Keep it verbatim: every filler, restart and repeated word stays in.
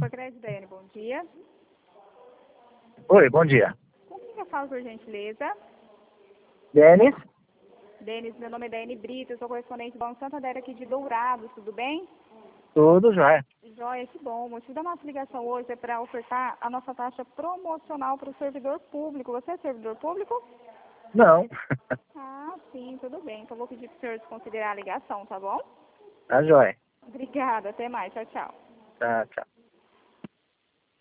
Opa, Crédito Daiane, bom dia. Oi, bom dia. Com quem eu falo, por gentileza? Denis? Denis, meu nome é Daiane Brito, eu sou correspondente do Banco Santander aqui de Dourados, tudo bem? Tudo jóia. Joia, que bom. O motivo da nossa ligação hoje é para ofertar a nossa taxa promocional para o servidor público. Você é servidor público? Não. Ah, sim, tudo bem. Então, vou pedir para o senhor desconsiderar a ligação, tá bom? Tá jóia. Obrigada, até mais. Tchau, tchau. Tá, tchau.